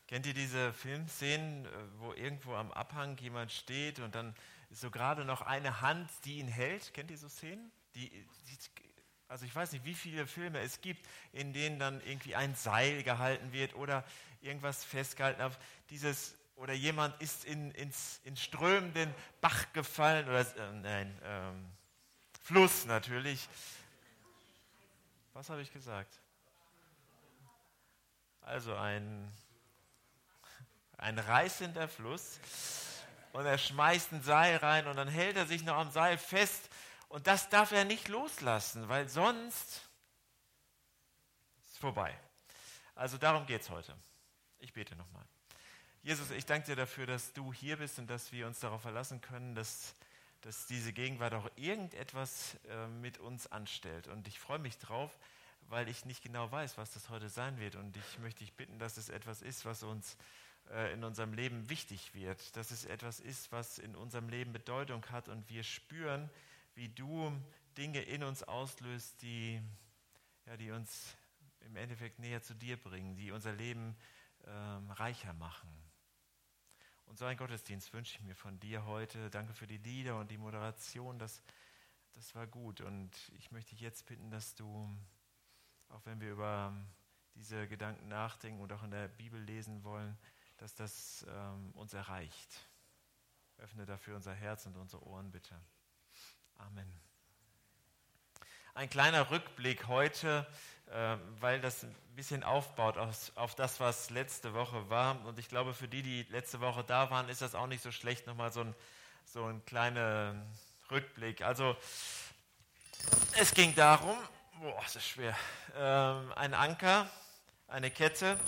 Kennt ihr diese Filmszenen, wo irgendwo am Abhang jemand steht und dann ist so gerade noch eine Hand, die ihn hält? Kennt ihr so Szenen? Also ich weiß nicht, wie viele Filme es gibt, in denen dann irgendwie ein Seil gehalten wird oder irgendwas festgehalten auf oder jemand ist ins strömenden Bach gefallen oder Fluss natürlich. Was habe ich gesagt? Also ein reißender Fluss und er schmeißt ein Seil rein und dann hält er sich noch am Seil fest und das darf er nicht loslassen, weil sonst ist es vorbei. Also darum geht es heute. Ich bete nochmal. Jesus, ich danke dir dafür, dass du hier bist und dass wir uns darauf verlassen können, dass diese Gegenwart auch irgendetwas mit uns anstellt. Und ich freue mich drauf, weil ich nicht genau weiß, was das heute sein wird. Und ich möchte dich bitten, dass es etwas ist, was uns in unserem Leben wichtig wird, dass es etwas ist, was in unserem Leben Bedeutung hat und wir spüren, wie du Dinge in uns auslöst, die uns im Endeffekt näher zu dir bringen, die unser Leben reicher machen. Und so einen Gottesdienst wünsche ich mir von dir heute. Danke für die Lieder und die Moderation, das war gut. Und ich möchte dich jetzt bitten, dass du, auch wenn wir über diese Gedanken nachdenken und auch in der Bibel lesen wollen, dass das uns erreicht. Öffne dafür unser Herz und unsere Ohren, bitte. Amen. Ein kleiner Rückblick heute, weil das ein bisschen aufbaut auf das, was letzte Woche war. Und ich glaube, für die letzte Woche da waren, ist das auch nicht so schlecht, nochmal so ein kleiner Rückblick. Also es ging darum, das ist schwer, ein Anker, eine Kette,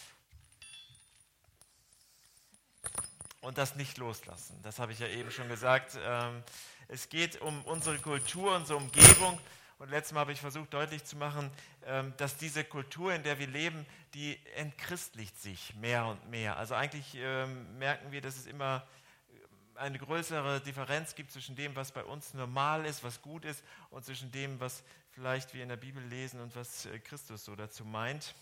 und das nicht loslassen. Das habe ich ja eben schon gesagt. Es geht um unsere Kultur, unsere Umgebung. Und letztes Mal habe ich versucht deutlich zu machen, dass diese Kultur, in der wir leben, die entchristlicht sich mehr und mehr. Also eigentlich merken wir, dass es immer eine größere Differenz gibt zwischen dem, was bei uns normal ist, was gut ist, und zwischen dem, was vielleicht wir in der Bibel lesen und was Christus so dazu meint.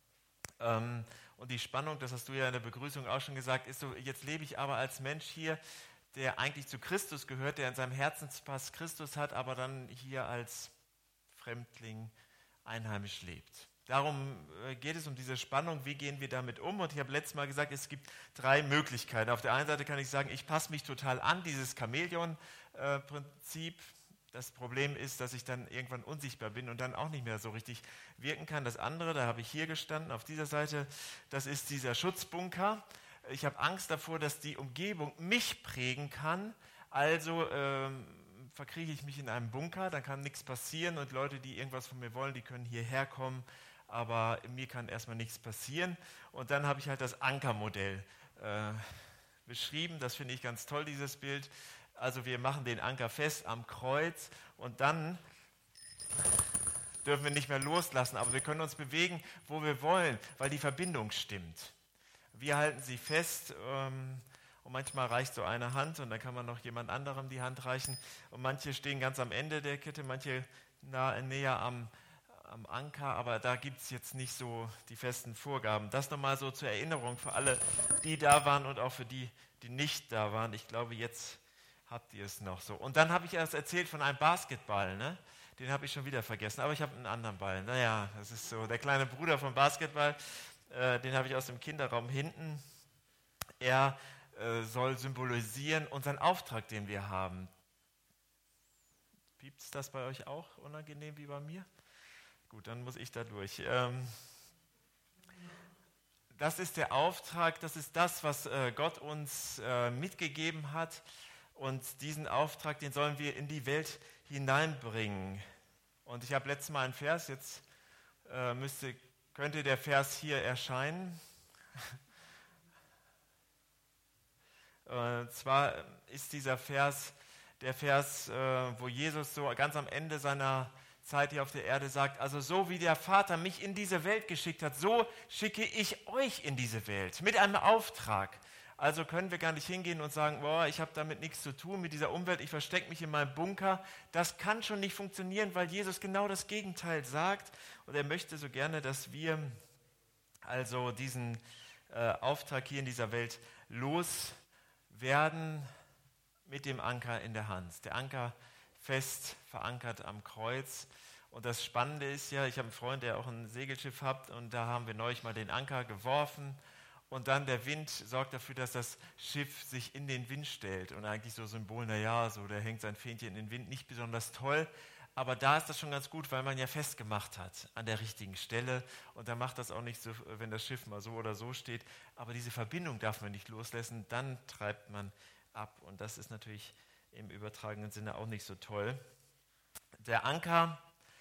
Und die Spannung, das hast du ja in der Begrüßung auch schon gesagt, ist so, jetzt lebe ich aber als Mensch hier, der eigentlich zu Christus gehört, der in seinem Herzenspass Christus hat, aber dann hier als Fremdling einheimisch lebt. Darum geht es um diese Spannung, wie gehen wir damit um? Und ich habe letztes Mal gesagt, es gibt 3 Möglichkeiten. Auf der einen Seite kann ich sagen, ich passe mich total an, dieses Chamäleon-Prinzip. Das Problem ist, dass ich dann irgendwann unsichtbar bin und dann auch nicht mehr so richtig wirken kann. Das andere, da habe ich hier gestanden, auf dieser Seite, das ist dieser Schutzbunker. Ich habe Angst davor, dass die Umgebung mich prägen kann. Also verkriege ich mich in einem Bunker, dann kann nichts passieren und Leute, die irgendwas von mir wollen, die können hierher kommen, aber mir kann erstmal nichts passieren. Und dann habe ich halt das Ankermodell beschrieben. Das finde ich ganz toll, dieses Bild. Also wir machen den Anker fest am Kreuz und dann dürfen wir nicht mehr loslassen, aber wir können uns bewegen, wo wir wollen, weil die Verbindung stimmt. Wir halten sie fest und manchmal reicht so eine Hand und dann kann man noch jemand anderem die Hand reichen. Und manche stehen ganz am Ende der Kette, manche näher am Anker, aber da gibt es jetzt nicht so die festen Vorgaben. Das nochmal so zur Erinnerung für alle, die da waren und auch für die nicht da waren. Ich glaube, jetzt habt ihr es noch so. Und dann habe ich erst erzählt von einem Basketball, ne? Den habe ich schon wieder vergessen, aber ich habe einen anderen Ball. Naja, das ist so der kleine Bruder vom Basketball, den habe ich aus dem Kinderraum hinten. Er soll symbolisieren unseren Auftrag, den wir haben. Piept es das bei euch auch unangenehm wie bei mir? Gut, dann muss ich da durch. Das ist der Auftrag, das ist das, was Gott uns mitgegeben hat. Und diesen Auftrag, den sollen wir in die Welt hineinbringen. Und ich habe letztes Mal einen Vers, jetzt könnte der Vers hier erscheinen. Und zwar ist dieser Vers der Vers, wo Jesus so ganz am Ende seiner Zeit hier auf der Erde sagt, also so wie der Vater mich in diese Welt geschickt hat, so schicke ich euch in diese Welt mit einem Auftrag. Also können wir gar nicht hingehen und sagen, boah, ich habe damit nichts zu tun mit dieser Umwelt, ich verstecke mich in meinem Bunker. Das kann schon nicht funktionieren, weil Jesus genau das Gegenteil sagt. Und er möchte so gerne, dass wir also diesen Auftrag hier in dieser Welt loswerden mit dem Anker in der Hand. Der Anker fest verankert am Kreuz. Und das Spannende ist ja, ich habe einen Freund, der auch ein Segelschiff hat, und da haben wir neulich mal den Anker geworfen und dann der Wind sorgt dafür, dass das Schiff sich in den Wind stellt. Und eigentlich so Symbol, naja, so der hängt sein Fähnchen in den Wind, nicht besonders toll. Aber da ist das schon ganz gut, weil man ja festgemacht hat an der richtigen Stelle. Und da macht das auch nicht so, wenn das Schiff mal so oder so steht. Aber diese Verbindung darf man nicht loslassen, dann treibt man ab. Und das ist natürlich im übertragenen Sinne auch nicht so toll. Der Anker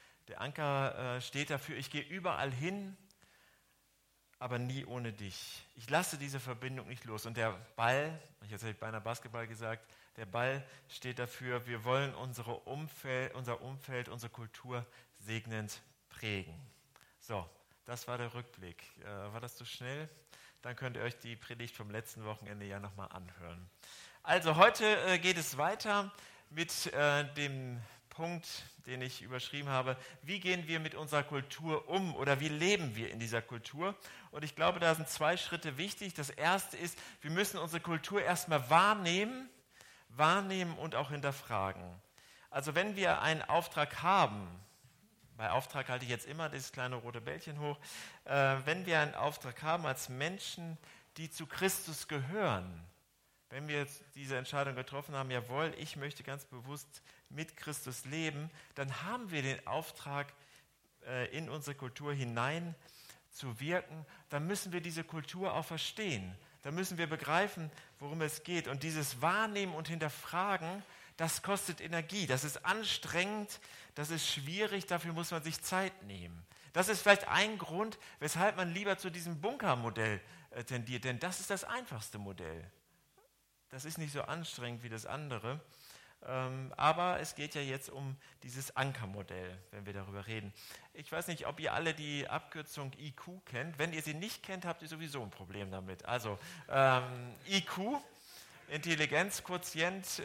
steht dafür, ich gehe überall hin, aber nie ohne dich. Ich lasse diese Verbindung nicht los. Und der Ball, jetzt habe ich beinahe Basketball gesagt, der Ball steht dafür, wir wollen unser Umfeld, unsere Kultur segnend prägen. So, das war der Rückblick. War das zu schnell? Dann könnt ihr euch die Predigt vom letzten Wochenende ja nochmal anhören. Also heute geht es weiter mit dem Punkt, den ich überschrieben habe, wie gehen wir mit unserer Kultur um oder wie leben wir in dieser Kultur? Und ich glaube, da sind 2 Schritte wichtig. Das erste ist, wir müssen unsere Kultur erstmal wahrnehmen und auch hinterfragen. Also wenn wir einen Auftrag haben, bei Auftrag halte ich jetzt immer dieses kleine rote Bällchen hoch, wenn wir einen Auftrag haben als Menschen, die zu Christus gehören, wenn wir jetzt diese Entscheidung getroffen haben, jawohl, ich möchte ganz bewusst mit Christus leben, dann haben wir den Auftrag, in unsere Kultur hinein zu wirken. Dann müssen wir diese Kultur auch verstehen. Dann müssen wir begreifen, worum es geht. Und dieses Wahrnehmen und Hinterfragen, das kostet Energie. Das ist anstrengend, das ist schwierig, dafür muss man sich Zeit nehmen. Das ist vielleicht ein Grund, weshalb man lieber zu diesem Bunkermodell tendiert, denn das ist das einfachste Modell. Das ist nicht so anstrengend wie das andere, aber es geht ja jetzt um dieses Ankermodell, wenn wir darüber reden. Ich weiß nicht, ob ihr alle die Abkürzung IQ kennt. Wenn ihr sie nicht kennt, habt ihr sowieso ein Problem damit. Also IQ, Intelligenzquotient,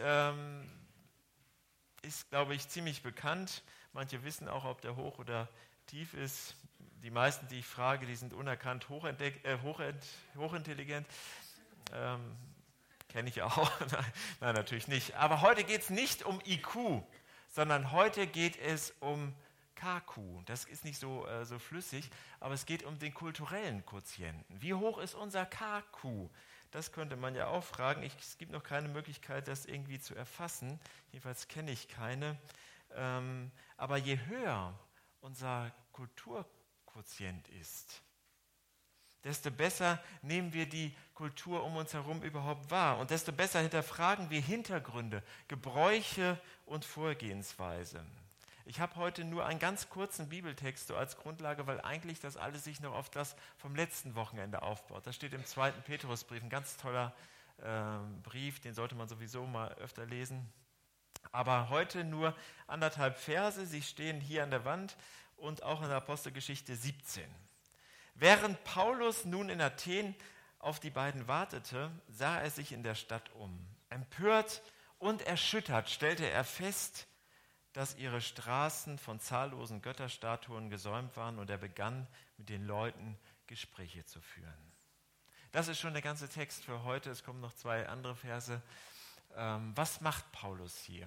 ist, glaube ich, ziemlich bekannt. Manche wissen auch, ob der hoch oder tief ist. Die meisten, die ich frage, die sind unerkannt hochintelligent. Kenne ich auch. Nein, natürlich nicht. Aber heute geht es nicht um IQ, sondern heute geht es um KQ. Das ist nicht so flüssig, aber es geht um den kulturellen Quotienten. Wie hoch ist unser KQ? Das könnte man ja auch fragen. Es gibt noch keine Möglichkeit, das irgendwie zu erfassen. Jedenfalls kenne ich keine. Aber je höher unser Kulturquotient ist, desto besser nehmen wir die Kultur um uns herum überhaupt wahr und desto besser hinterfragen wir Hintergründe, Gebräuche und Vorgehensweise. Ich habe heute nur einen ganz kurzen Bibeltext so als Grundlage, weil eigentlich das alles sich noch auf das vom letzten Wochenende aufbaut. Das steht im 2. Petrusbrief, ein ganz toller Brief, den sollte man sowieso mal öfter lesen. Aber heute nur 1,5 Verse, sie stehen hier an der Wand und auch in der Apostelgeschichte 17. Während Paulus nun in Athen auf die beiden wartete, sah er sich in der Stadt um. Empört und erschüttert stellte er fest, dass ihre Straßen von zahllosen Götterstatuen gesäumt waren, und er begann mit den Leuten Gespräche zu führen. Das ist schon der ganze Text für heute. Es kommen noch 2 andere Verse. Was macht Paulus hier?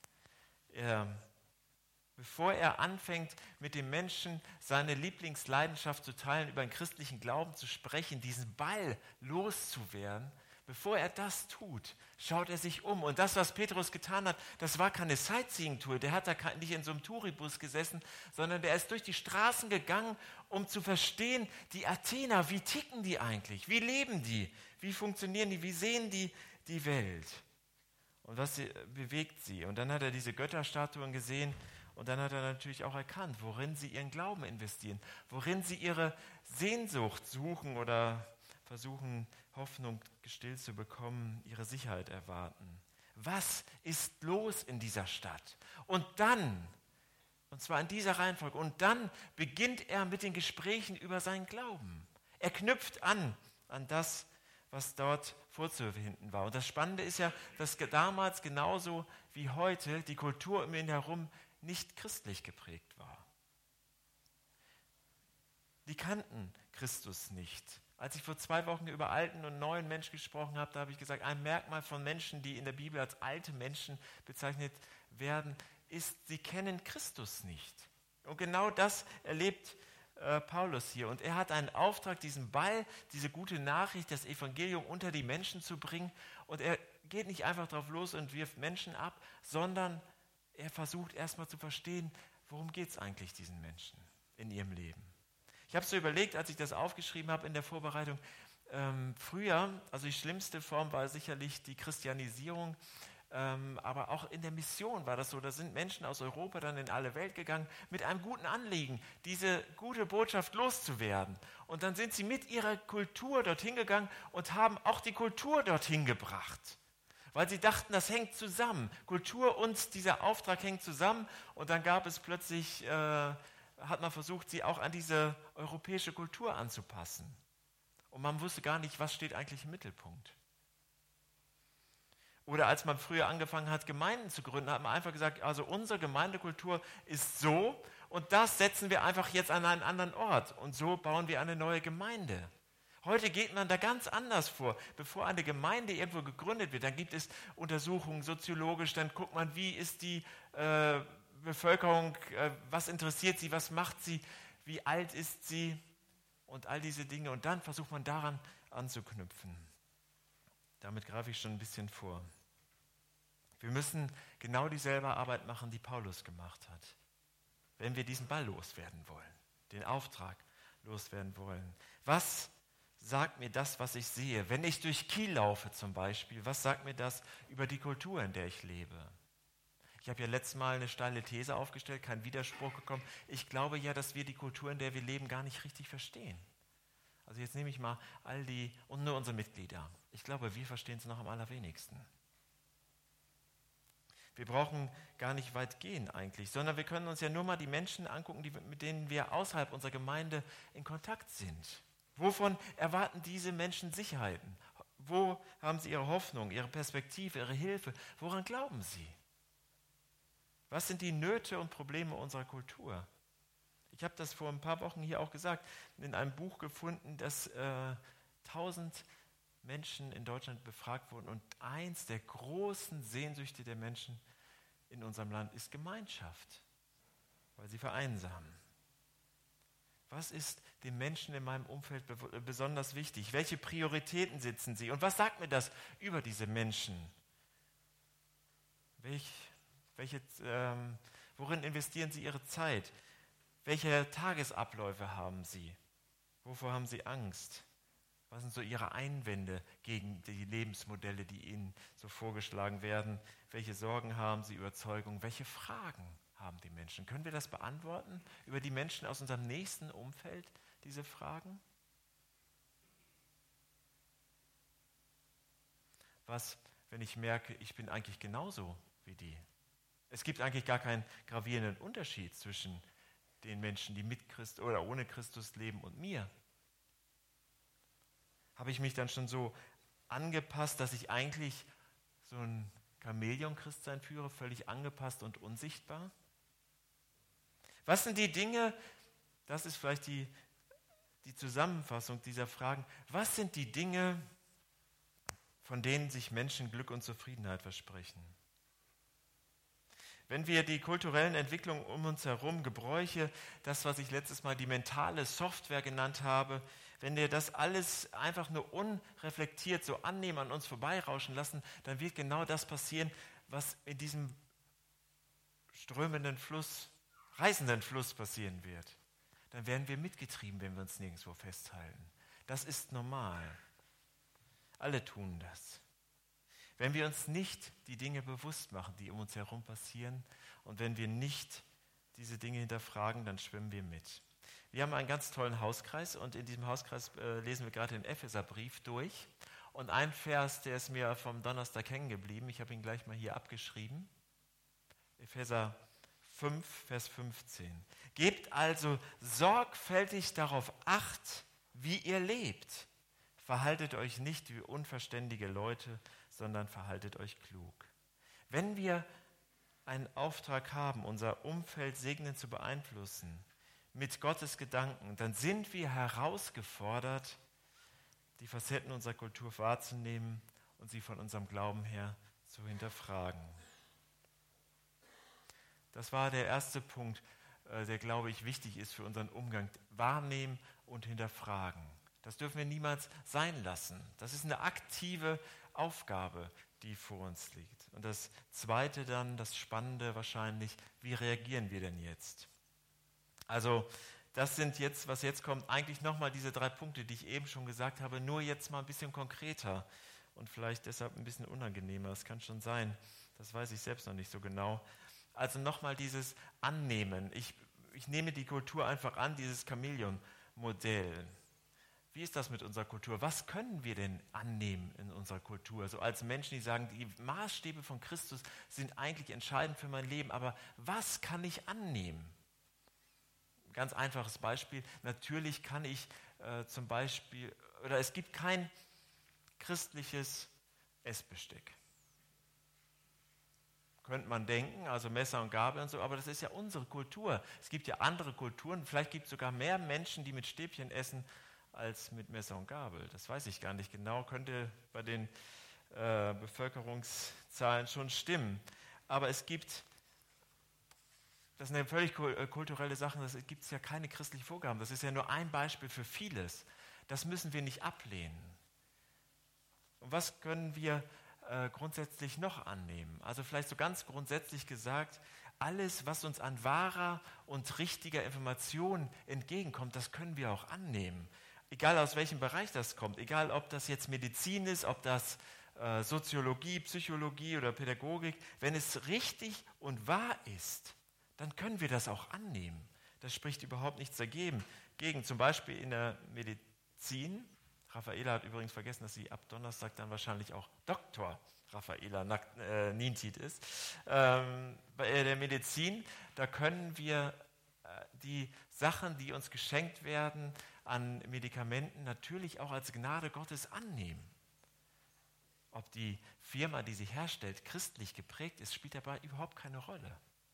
Bevor er anfängt, mit den Menschen seine Lieblingsleidenschaft zu teilen, über den christlichen Glauben zu sprechen, diesen Ball loszuwerden, bevor er das tut, schaut er sich um. Und das, was Petrus getan hat, das war keine Sightseeing-Tour. Der hat da nicht in so einem Touribus gesessen, sondern der ist durch die Straßen gegangen, um zu verstehen, die Athener, wie ticken die eigentlich? Wie leben die? Wie funktionieren die? Wie sehen die die Welt? Und was bewegt sie? Und dann hat er diese Götterstatuen gesehen. Und dann hat er natürlich auch erkannt, worin sie ihren Glauben investieren, worin sie ihre Sehnsucht suchen oder versuchen, Hoffnung gestillt zu bekommen, ihre Sicherheit erwarten. Was ist los in dieser Stadt? Und dann, und zwar in dieser Reihenfolge, und dann beginnt er mit den Gesprächen über seinen Glauben. Er knüpft an das, was dort vorzufinden war. Und das Spannende ist ja, dass damals genauso wie heute die Kultur um ihn herum nicht christlich geprägt war. Die kannten Christus nicht. Als ich vor 2 Wochen über alten und neuen Menschen gesprochen habe, da habe ich gesagt, ein Merkmal von Menschen, die in der Bibel als alte Menschen bezeichnet werden, ist, sie kennen Christus nicht. Und genau das erlebt Paulus hier. Und er hat einen Auftrag, diesen Ball, diese gute Nachricht, das Evangelium unter die Menschen zu bringen. Und er geht nicht einfach drauf los und wirft Menschen ab, sondern er versucht erstmal zu verstehen, worum geht es eigentlich diesen Menschen in ihrem Leben. Ich habe so überlegt, als ich das aufgeschrieben habe in der Vorbereitung, früher, also die schlimmste Form war sicherlich die Christianisierung, aber auch in der Mission war das so, da sind Menschen aus Europa dann in alle Welt gegangen mit einem guten Anliegen, diese gute Botschaft loszuwerden. Und dann sind sie mit ihrer Kultur dorthin gegangen und haben auch die Kultur dorthin gebracht. Weil sie dachten, das hängt zusammen. Kultur und dieser Auftrag hängt zusammen. Und dann gab es plötzlich, hat man versucht, sie auch an diese europäische Kultur anzupassen. Und man wusste gar nicht, was steht eigentlich im Mittelpunkt. Oder als man früher angefangen hat, Gemeinden zu gründen, hat man einfach gesagt, also unsere Gemeindekultur ist so und das setzen wir einfach jetzt an einen anderen Ort. Und so bauen wir eine neue Gemeinde. Heute geht man da ganz anders vor. Bevor eine Gemeinde irgendwo gegründet wird, dann gibt es Untersuchungen soziologisch, dann guckt man, wie ist die Bevölkerung, was interessiert sie, was macht sie, wie alt ist sie und all diese Dinge. Und dann versucht man daran anzuknüpfen. Damit greife ich schon ein bisschen vor. Wir müssen genau dieselbe Arbeit machen, die Paulus gemacht hat, wenn wir diesen Ball loswerden wollen, den Auftrag loswerden wollen. Was sagt mir das, was ich sehe? Wenn ich durch Kiel laufe zum Beispiel, was sagt mir das über die Kultur, in der ich lebe? Ich habe ja letztes Mal eine steile These aufgestellt, kein Widerspruch gekommen. Ich glaube ja, dass wir die Kultur, in der wir leben, gar nicht richtig verstehen. Also jetzt nehme ich mal all die und nur unsere Mitglieder. Ich glaube, wir verstehen es noch am allerwenigsten. Wir brauchen gar nicht weit gehen eigentlich, sondern wir können uns ja nur mal die Menschen angucken, mit denen wir außerhalb unserer Gemeinde in Kontakt sind. Wovon erwarten diese Menschen Sicherheiten? Wo haben sie ihre Hoffnung, ihre Perspektive, ihre Hilfe? Woran glauben sie? Was sind die Nöte und Probleme unserer Kultur? Ich habe das vor ein paar Wochen hier auch gesagt, in einem Buch gefunden, dass 1000 Menschen in Deutschland befragt wurden und eins der großen Sehnsüchte der Menschen in unserem Land ist Gemeinschaft, weil sie vereinsamen. Was ist den Menschen in meinem Umfeld besonders wichtig? Welche Prioritäten setzen sie? Und was sagt mir das über diese Menschen? Worin investieren sie ihre Zeit? Welche Tagesabläufe haben sie? Wovor haben sie Angst? Was sind so ihre Einwände gegen die Lebensmodelle, die ihnen so vorgeschlagen werden? Welche Sorgen haben sie, Überzeugungen? Welche Fragen haben die Menschen? Können wir das beantworten über die Menschen aus unserem nächsten Umfeld, diese Fragen? Was, wenn ich merke, ich bin eigentlich genauso wie die? Es gibt eigentlich gar keinen gravierenden Unterschied zwischen den Menschen, die mit Christus oder ohne Christus leben und mir. Habe ich mich dann schon so angepasst, dass ich eigentlich so ein Chamäleon-Christsein führe, völlig angepasst und unsichtbar? Was sind die Dinge, das ist vielleicht die Zusammenfassung dieser Fragen, was sind die Dinge, von denen sich Menschen Glück und Zufriedenheit versprechen? Wenn wir die kulturellen Entwicklungen um uns herum, Gebräuche, das, was ich letztes Mal die mentale Software genannt habe, wenn wir das alles einfach nur unreflektiert so annehmen, an uns vorbeirauschen lassen, dann wird genau das passieren, was in diesem strömenden Fluss, reißenden Fluss passieren wird. Dann werden wir mitgetrieben, wenn wir uns nirgendwo festhalten. Das ist normal. Alle tun das. Wenn wir uns nicht die Dinge bewusst machen, die um uns herum passieren, und wenn wir nicht diese Dinge hinterfragen, dann schwimmen wir mit. Wir haben einen ganz tollen Hauskreis und in diesem Hauskreis lesen wir gerade den Epheserbrief durch. Und ein Vers, der ist mir vom Donnerstag hängen geblieben, ich habe ihn gleich mal hier abgeschrieben. Epheser 5, Vers 15. Gebt also sorgfältig darauf Acht, wie ihr lebt. Verhaltet euch nicht wie unverständige Leute, sondern verhaltet euch klug. Wenn wir einen Auftrag haben, unser Umfeld segnend zu beeinflussen, mit Gottes Gedanken, dann sind wir herausgefordert, die Facetten unserer Kultur wahrzunehmen und sie von unserem Glauben her zu hinterfragen. Das war der erste Punkt, der, glaube ich, wichtig ist für unseren Umgang. Wahrnehmen und hinterfragen. Das dürfen wir niemals sein lassen. Das ist eine aktive Aufgabe, die vor uns liegt. Und das Zweite dann, das Spannende wahrscheinlich, wie reagieren wir denn jetzt? Also das sind jetzt, was jetzt kommt, eigentlich nochmal diese 3 Punkte, die ich eben schon gesagt habe, nur jetzt mal ein bisschen konkreter und vielleicht deshalb ein bisschen unangenehmer. Das kann schon sein, das weiß ich selbst noch nicht so genau. Also nochmal dieses Annehmen. Ich nehme die Kultur einfach an, dieses Chamäleon-Modell. Wie ist das mit unserer Kultur? Was können wir denn annehmen in unserer Kultur? So als Menschen, die sagen, die Maßstäbe von Christus sind eigentlich entscheidend für mein Leben, aber was kann ich annehmen? Ganz einfaches Beispiel. Natürlich kann ich zum Beispiel, oder es gibt kein christliches Essbesteck. Könnte man denken, also Messer und Gabel und so, aber das ist ja unsere Kultur. Es gibt ja andere Kulturen, vielleicht gibt es sogar mehr Menschen, die mit Stäbchen essen, als mit Messer und Gabel. Das weiß ich gar nicht genau, könnte bei den Bevölkerungszahlen schon stimmen. Aber es gibt, das sind ja völlig kulturelle Sachen, das gibt es ja keine christlichen Vorgaben. Das ist ja nur ein Beispiel für vieles. Das müssen wir nicht ablehnen. Und was können wir grundsätzlich noch annehmen? Also vielleicht so ganz grundsätzlich gesagt, alles, was uns an wahrer und richtiger Information entgegenkommt, das können wir auch annehmen. Egal aus welchem Bereich das kommt, egal ob das jetzt Medizin ist, ob das Soziologie, Psychologie oder Pädagogik, wenn es richtig und wahr ist, dann können wir das auch annehmen. Das spricht überhaupt nichts dagegen. Zum Beispiel in der Medizin. Raffaela hat übrigens vergessen, dass sie ab Donnerstag dann wahrscheinlich auch Dr. Raffaela Nientit ist. Bei der Medizin, da können wir die Sachen, die uns geschenkt werden an Medikamenten, natürlich auch als Gnade Gottes annehmen. Ob die Firma, die sie herstellt, christlich geprägt ist, spielt dabei überhaupt keine Rolle.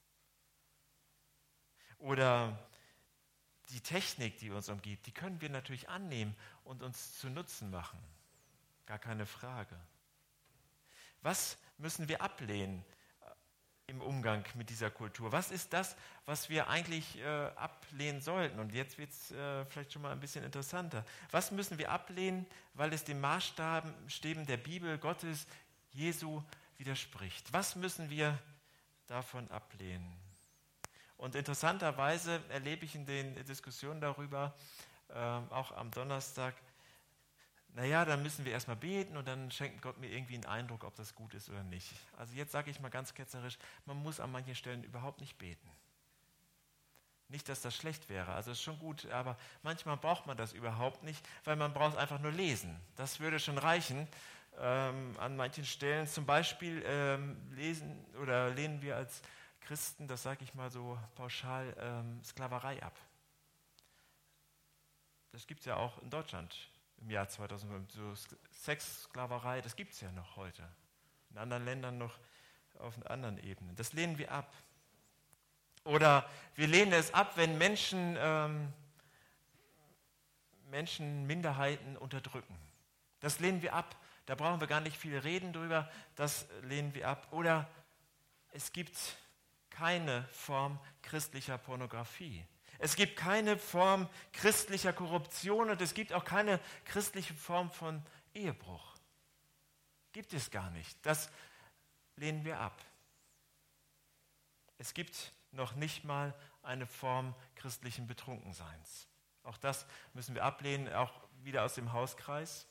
Oder die Technik, die uns umgibt, die können wir natürlich annehmen und uns zu Nutzen machen. Gar keine Frage. Was müssen wir ablehnen im Umgang mit dieser Kultur? Was ist das, was wir eigentlich ablehnen sollten? Und jetzt wird es vielleicht schon mal ein bisschen interessanter. Was müssen wir ablehnen, weil es den Maßstäben der Bibel, Gottes, Jesu widerspricht? Was müssen wir davon ablehnen? Und interessanterweise erlebe ich in den Diskussionen darüber, auch am Donnerstag, dann müssen wir erstmal beten und dann schenkt Gott mir irgendwie einen Eindruck, ob das gut ist oder nicht. Also jetzt sage ich mal ganz ketzerisch, man muss an manchen Stellen überhaupt nicht beten. Nicht, dass das schlecht wäre, also ist schon gut, aber manchmal braucht man das überhaupt nicht, weil man braucht einfach nur lesen. Das würde schon reichen. An manchen Stellen zum Beispiel lesen oder lehnen wir als Christen, das sage ich mal so pauschal, Sklaverei ab. Das gibt es ja auch in Deutschland im Jahr 2005. So Sexsklaverei, das gibt es ja noch heute. In anderen Ländern noch auf anderen Ebenen. Das lehnen wir ab. Oder wir lehnen es ab, wenn Menschen Minderheiten unterdrücken. Das lehnen wir ab. Da brauchen wir gar nicht viel reden drüber. Das lehnen wir ab. Oder es gibt keine Form christlicher Pornografie. Es gibt keine Form christlicher Korruption und es gibt auch keine christliche Form von Ehebruch. Gibt es gar nicht. Das lehnen wir ab. Es gibt noch nicht mal eine Form christlichen Betrunkenseins. Auch das müssen wir ablehnen, auch wieder aus dem Hauskreis.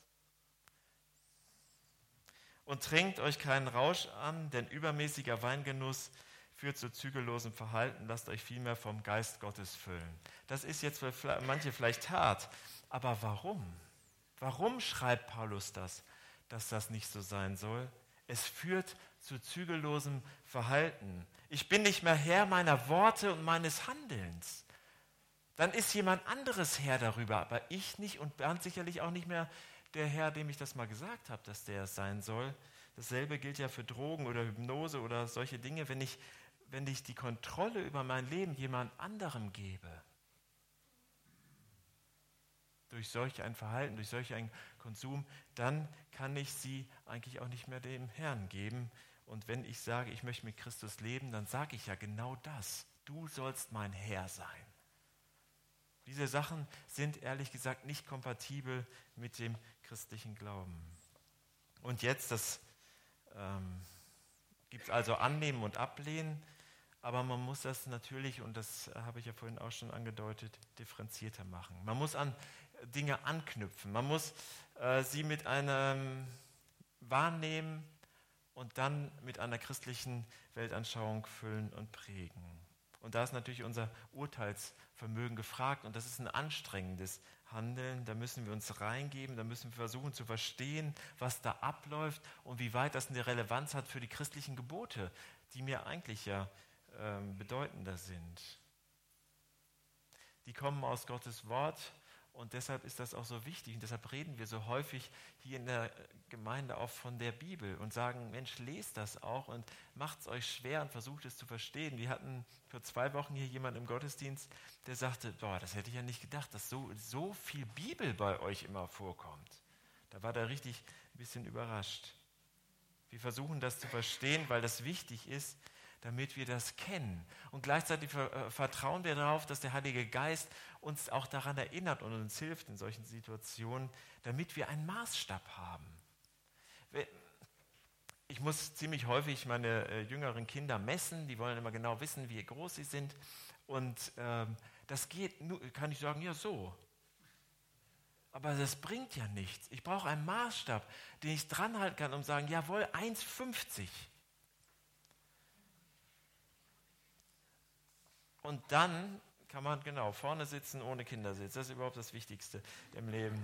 Und trinkt euch keinen Rausch an, denn übermäßiger Weingenuss führt zu zügellosem Verhalten, lasst euch vielmehr vom Geist Gottes füllen. Das ist jetzt für manche vielleicht hart, aber warum? Warum schreibt Paulus das, dass das nicht so sein soll? Es führt zu zügellosem Verhalten. Ich bin nicht mehr Herr meiner Worte und meines Handelns. Dann ist jemand anderes Herr darüber, aber ich nicht und Bernd sicherlich auch nicht mehr der Herr, dem ich das mal gesagt habe, dass der es sein soll. Dasselbe gilt ja für Drogen oder Hypnose oder solche Dinge, wenn ich die Kontrolle über mein Leben jemand anderem gebe. Durch solch ein Verhalten, durch solch ein Konsum, dann kann ich sie eigentlich auch nicht mehr dem Herrn geben. Und wenn ich sage, ich möchte mit Christus leben, dann sage ich ja genau das. Du sollst mein Herr sein. Diese Sachen sind ehrlich gesagt nicht kompatibel mit dem christlichen Glauben. Und jetzt, das gibt es also Annehmen und Ablehnen, aber man muss das natürlich, und das habe ich ja vorhin auch schon angedeutet, differenzierter machen. Man muss an Dinge anknüpfen, man muss sie mit einem wahrnehmen und dann mit einer christlichen Weltanschauung füllen und prägen. Und da ist natürlich unser Urteilsvermögen gefragt und das ist ein anstrengendes Handeln. Da müssen wir uns reingeben, da müssen wir versuchen zu verstehen, was da abläuft und wie weit das eine Relevanz hat für die christlichen Gebote, die mir eigentlich ja bedeutender sind. Die kommen aus Gottes Wort und deshalb ist das auch so wichtig und deshalb reden wir so häufig hier in der Gemeinde auch von der Bibel und sagen, Mensch, lest das auch und macht es euch schwer und versucht es zu verstehen. Wir hatten vor 2 Wochen hier jemanden im Gottesdienst, der sagte, boah, das hätte ich ja nicht gedacht, dass so viel Bibel bei euch immer vorkommt. Da war der richtig ein bisschen überrascht. Wir versuchen das zu verstehen, weil das wichtig ist, damit wir das kennen. Und gleichzeitig vertrauen wir darauf, dass der Heilige Geist uns auch daran erinnert und uns hilft in solchen Situationen, damit wir einen Maßstab haben. Ich muss ziemlich häufig meine jüngeren Kinder messen, die wollen immer genau wissen, wie groß sie sind. Und das geht, kann ich sagen, ja so. Aber das bringt ja nichts. Ich brauche einen Maßstab, den ich dranhalten kann und sagen, jawohl, 1,50. Und dann kann man genau vorne sitzen, ohne Kindersitz. Das ist überhaupt das Wichtigste im Leben.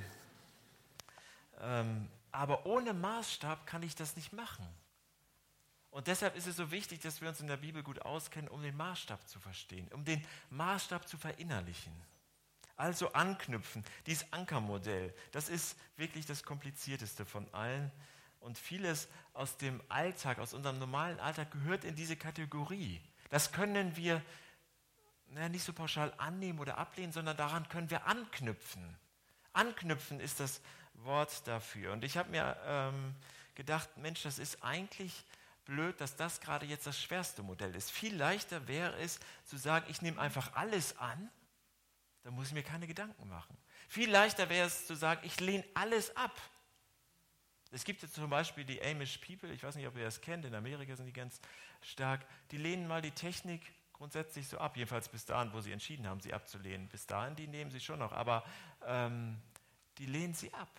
Aber ohne Maßstab kann ich das nicht machen. Und deshalb ist es so wichtig, dass wir uns in der Bibel gut auskennen, um den Maßstab zu verstehen, um den Maßstab zu verinnerlichen. Also anknüpfen, dieses Ankermodell, das ist wirklich das Komplizierteste von allen. Und vieles aus dem Alltag, aus unserem normalen Alltag gehört in diese Kategorie. Das können wir nicht so pauschal annehmen oder ablehnen, sondern daran können wir anknüpfen. Anknüpfen ist das Wort dafür. Und ich habe mir gedacht, Mensch, das ist eigentlich blöd, dass das gerade jetzt das schwerste Modell ist. Viel leichter wäre es zu sagen, ich nehme einfach alles an, da muss ich mir keine Gedanken machen. Viel leichter wäre es zu sagen, ich lehne alles ab. Es gibt jetzt zum Beispiel die Amish People, ich weiß nicht, ob ihr das kennt, in Amerika sind die ganz stark, die lehnen mal die Technik grundsätzlich so ab, jedenfalls bis dahin, wo sie entschieden haben, sie abzulehnen. Bis dahin, die nehmen sie schon noch, aber die lehnen sie ab.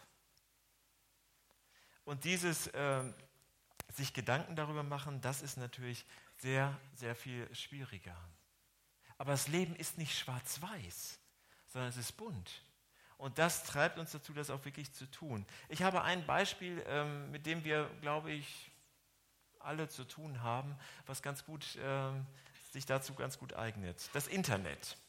Und dieses sich Gedanken darüber machen, das ist natürlich sehr, sehr viel schwieriger. Aber das Leben ist nicht schwarz-weiß, sondern es ist bunt. Und das treibt uns dazu, das auch wirklich zu tun. Ich habe ein Beispiel, mit dem wir, glaube ich, alle zu tun haben, was ganz gut sich dazu ganz gut eignet. Das Internet.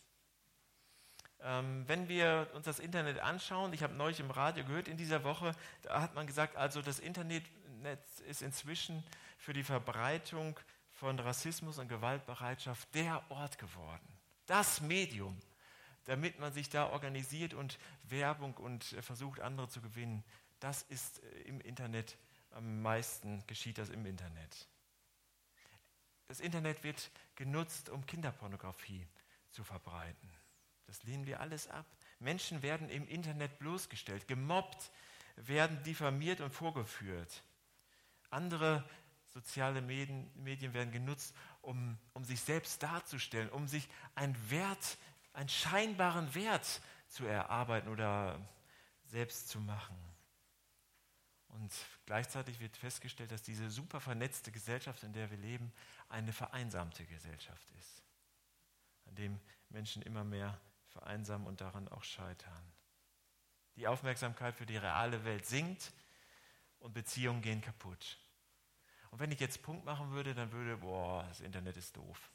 Wenn wir uns das Internet anschauen, ich habe neulich im Radio gehört in dieser Woche, da hat man gesagt, also das Internet ist inzwischen für die Verbreitung von Rassismus und Gewaltbereitschaft der Ort geworden. Das Medium, damit man sich da organisiert und Werbung und versucht, andere zu gewinnen, das ist im Internet, am meisten geschieht das im Internet. Das Internet wird genutzt, um Kinderpornografie zu verbreiten. Das lehnen wir alles ab. Menschen werden im Internet bloßgestellt, gemobbt, werden diffamiert und vorgeführt. Andere soziale Medien werden genutzt, um sich selbst darzustellen, um sich einen scheinbaren Wert zu erarbeiten oder selbst zu machen. Und gleichzeitig wird festgestellt, dass diese super vernetzte Gesellschaft, in der wir leben, eine vereinsamte Gesellschaft ist, an dem Menschen immer mehr vereinsamen und daran auch scheitern. Die Aufmerksamkeit für die reale Welt sinkt und Beziehungen gehen kaputt. Und wenn ich jetzt Punkt machen würde, dann würde, das Internet ist doof.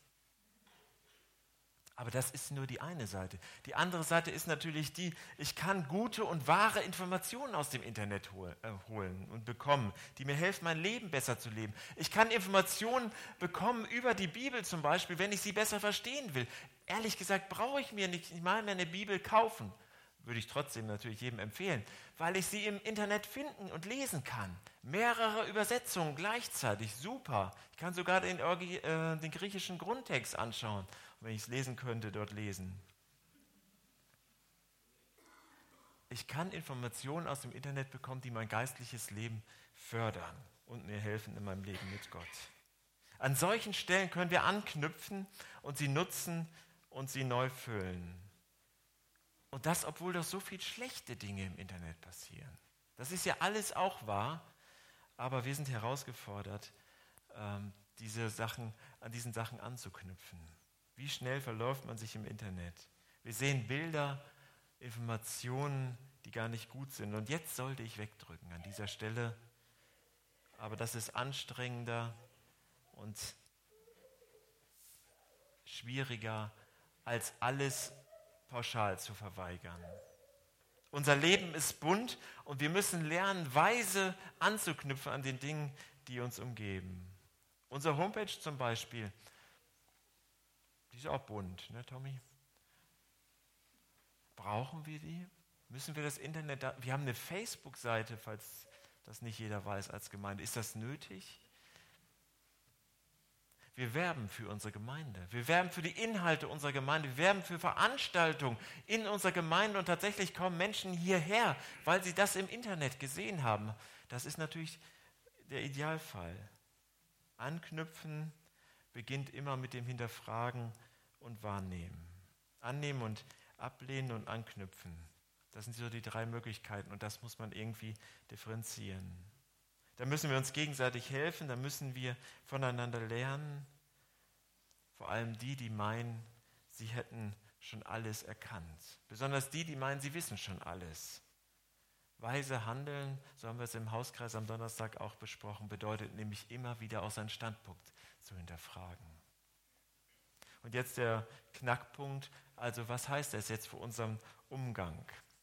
Aber das ist nur die eine Seite. Die andere Seite ist natürlich die, ich kann gute und wahre Informationen aus dem Internet holen und bekommen, die mir helfen, mein Leben besser zu leben. Ich kann Informationen bekommen über die Bibel zum Beispiel, wenn ich sie besser verstehen will. Ehrlich gesagt brauche ich mir nicht mal mehr eine Bibel kaufen. würde ich trotzdem natürlich jedem empfehlen, weil ich sie im Internet finden und lesen kann. Mehrere Übersetzungen gleichzeitig, super. Ich kann sogar den griechischen Grundtext anschauen, wenn ich es lesen könnte, dort lesen. Ich kann Informationen aus dem Internet bekommen, die mein geistliches Leben fördern und mir helfen in meinem Leben mit Gott. An solchen Stellen können wir anknüpfen und sie nutzen und sie neu füllen. Und das, obwohl doch so viele schlechte Dinge im Internet passieren. Das ist ja alles auch wahr, aber wir sind herausgefordert, an diesen Sachen anzuknüpfen. Wie schnell verläuft man sich im Internet? Wir sehen Bilder, Informationen, die gar nicht gut sind. Und jetzt sollte ich wegdrücken an dieser Stelle. Aber das ist anstrengender und schwieriger, als alles pauschal zu verweigern. Unser Leben ist bunt und wir müssen lernen, weise anzuknüpfen an den Dingen, die uns umgeben. Unsere Homepage zum Beispiel, die ist auch bunt, ne, Tommy? Brauchen wir die? Müssen wir das Internet da? Wir haben eine Facebook-Seite, falls das nicht jeder weiß als Gemeinde. Ist das nötig? Wir werben für unsere Gemeinde. Wir werben für die Inhalte unserer Gemeinde. Wir werben für Veranstaltungen in unserer Gemeinde und tatsächlich kommen Menschen hierher, weil sie das im Internet gesehen haben. Das ist natürlich der Idealfall. Anknüpfen beginnt immer mit dem Hinterfragen und Wahrnehmen. Annehmen und ablehnen und anknüpfen. Das sind so die 3 Möglichkeiten und das muss man irgendwie differenzieren. Da müssen wir uns gegenseitig helfen, da müssen wir voneinander lernen. Vor allem die meinen, sie hätten schon alles erkannt. Besonders die meinen, sie wissen schon alles. Weise handeln, so haben wir es im Hauskreis am Donnerstag auch besprochen, bedeutet nämlich immer wieder auch seinen Standpunkt zu hinterfragen. Und jetzt der Knackpunkt, also was heißt das jetzt für unseren Umgang?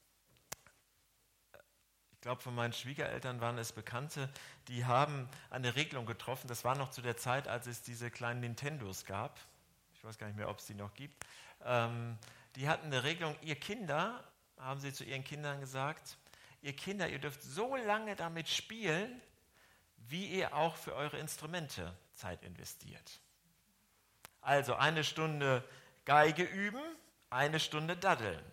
Ich glaube, von meinen Schwiegereltern waren es Bekannte, die haben eine Regelung getroffen. Das war noch zu der Zeit, als es diese kleinen Nintendos gab. Ich weiß gar nicht mehr, ob es die noch gibt. Die hatten eine Regelung, haben sie zu ihren Kindern gesagt, ihr Kinder, ihr dürft so lange damit spielen, wie ihr auch für eure Instrumente Zeit investiert. Also 1 Stunde Geige üben, 1 Stunde daddeln.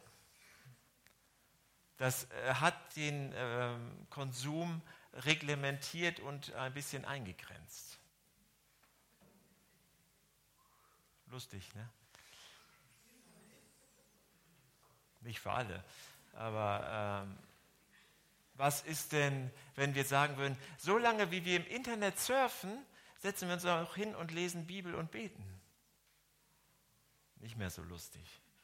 Das hat den Konsum reglementiert und ein bisschen eingegrenzt. Lustig, ne? Nicht für alle. Aber was ist denn, wenn wir sagen würden, so lange wie wir im Internet surfen, setzen wir uns auch hin und lesen Bibel und beten? Nicht mehr so lustig.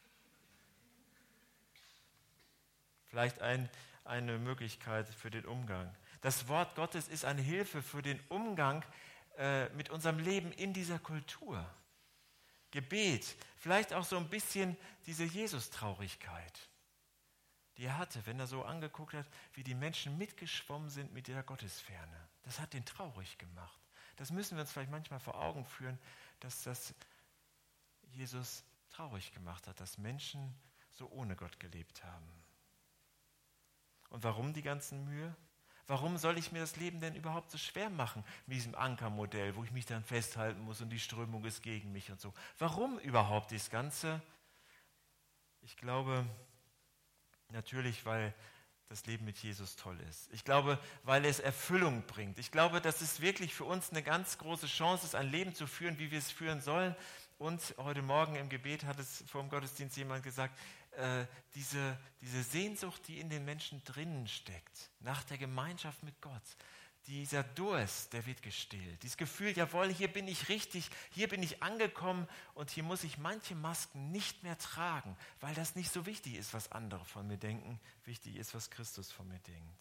Vielleicht eine Möglichkeit für den Umgang. Das Wort Gottes ist eine Hilfe für den Umgang mit unserem Leben in dieser Kultur. Gebet, vielleicht auch so ein bisschen diese Jesus-Traurigkeit, die er hatte, wenn er so angeguckt hat, wie die Menschen mitgeschwommen sind mit der Gottesferne. Das hat ihn traurig gemacht. Das müssen wir uns vielleicht manchmal vor Augen führen, dass das Jesus traurig gemacht hat, dass Menschen so ohne Gott gelebt haben. Und warum die ganzen Mühe? Warum soll ich mir das Leben denn überhaupt so schwer machen mit diesem Ankermodell, wo ich mich dann festhalten muss und die Strömung ist gegen mich und so? Warum überhaupt das Ganze? Ich glaube, natürlich, weil das Leben mit Jesus toll ist. Ich glaube, weil es Erfüllung bringt. Ich glaube, dass es wirklich für uns eine ganz große Chance ist, ein Leben zu führen, wie wir es führen sollen. Und heute Morgen im Gebet hat es vor dem Gottesdienst jemand gesagt, diese Sehnsucht, die in den Menschen drinnen steckt, nach der Gemeinschaft mit Gott, dieser Durst, der wird gestillt. Dieses Gefühl, jawohl, hier bin ich richtig, hier bin ich angekommen und hier muss ich manche Masken nicht mehr tragen, weil das nicht so wichtig ist, was andere von mir denken, wichtig ist, was Christus von mir denkt.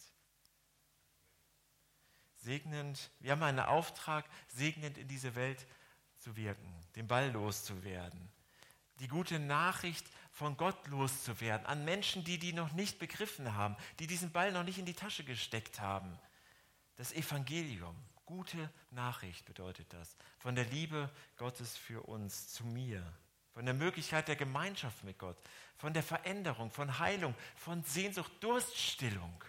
Segnend, wir haben einen Auftrag, segnend in diese Welt zu wirken, den Ball loszuwerden, die gute Nachricht von Gott loszuwerden, an Menschen, die noch nicht begriffen haben, die diesen Ball noch nicht in die Tasche gesteckt haben. Das Evangelium, gute Nachricht bedeutet das, von der Liebe Gottes für uns, zu mir, von der Möglichkeit der Gemeinschaft mit Gott, von der Veränderung, von Heilung, von Sehnsucht, Durststillung.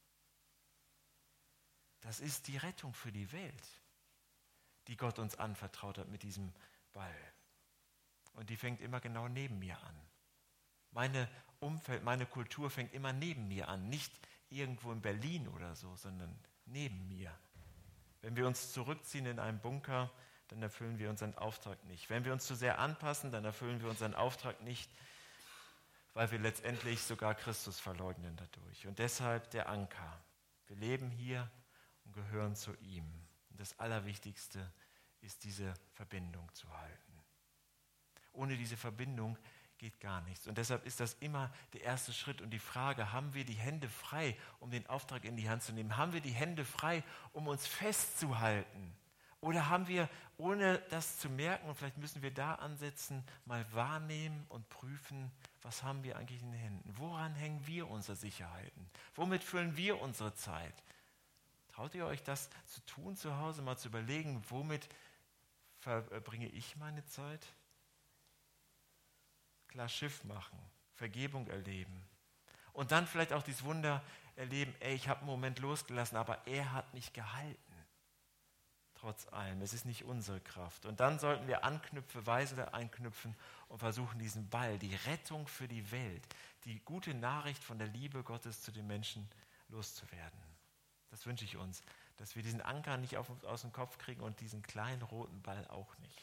Das ist die Rettung für die Welt, die Gott uns anvertraut hat mit diesem Ball. Und die fängt immer genau neben mir an. Meine Umfeld, meine Kultur fängt immer neben mir an, nicht irgendwo in Berlin oder so, sondern neben mir. Wenn wir uns zurückziehen in einen Bunker, dann erfüllen wir unseren Auftrag nicht. Wenn wir uns zu sehr anpassen, dann erfüllen wir unseren Auftrag nicht, weil wir letztendlich sogar Christus verleugnen dadurch. Und deshalb der Anker. Wir leben hier und gehören zu ihm. Und das Allerwichtigste ist, diese Verbindung zu halten. Ohne diese Verbindung geht gar nichts. Und deshalb ist das immer der erste Schritt und die Frage, haben wir die Hände frei, um den Auftrag in die Hand zu nehmen? Haben wir die Hände frei, um uns festzuhalten? Oder haben wir, ohne das zu merken, und vielleicht müssen wir da ansetzen, mal wahrnehmen und prüfen, was haben wir eigentlich in den Händen? Woran hängen wir unsere Sicherheiten? Womit füllen wir unsere Zeit? Traut ihr euch das zu tun zu Hause, mal zu überlegen, womit verbringe ich meine Zeit? Klar, Schiff machen, Vergebung erleben und dann vielleicht auch dieses Wunder erleben, ich habe einen Moment losgelassen, aber er hat mich gehalten. Trotz allem, es ist nicht unsere Kraft. Und dann sollten wir weise einknüpfen und versuchen, diesen Ball, die Rettung für die Welt, die gute Nachricht von der Liebe Gottes zu den Menschen loszuwerden. Das wünsche ich uns, dass wir diesen Anker nicht aus dem Kopf kriegen und diesen kleinen roten Ball auch nicht.